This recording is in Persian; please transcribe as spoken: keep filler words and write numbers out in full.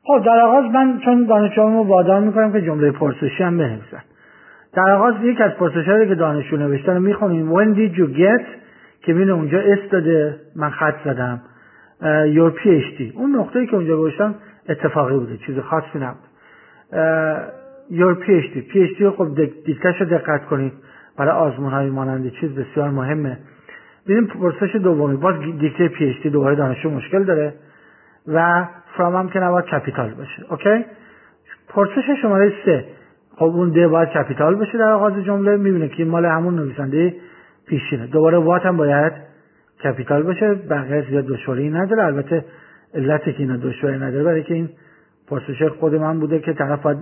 خب در آغاز من چون دانشجوامو وادار میکنم که جمله پرسشی هم بنویسن. در آغاز یک از پرسش‌هایی که دانشجو نوشتن رو میخونیم. When did you get که ببین اونجا اس داده، من خط زدم your پی اچ دی. اون نقطه‌ای که اونجا گذاشتم اتفاقی بوده، چیز خاصی نبود. your پی اچ دی پی اچ دی رو خب دیکته‌شو دقت کنید، برای آزمون‌های مانند چیز بسیار مهمه. ببین پرسش دومی باز دیکته پی اچ دی دوباره دانشجو مشکل داره و from هم که نباید کپیتال باشه. اوکی؟ پرسش شماره سه، خب اون ده باید کپیتال باشه در آغاز جمله، میبینه که مال همون نویسنده پیشینه. دوباره وات هم باید کپیتال باشه، بقیه زیاد دشواری نداره. البته علتی که اینا دشواری نداره برای که این پرسش خود من بوده که طرف باید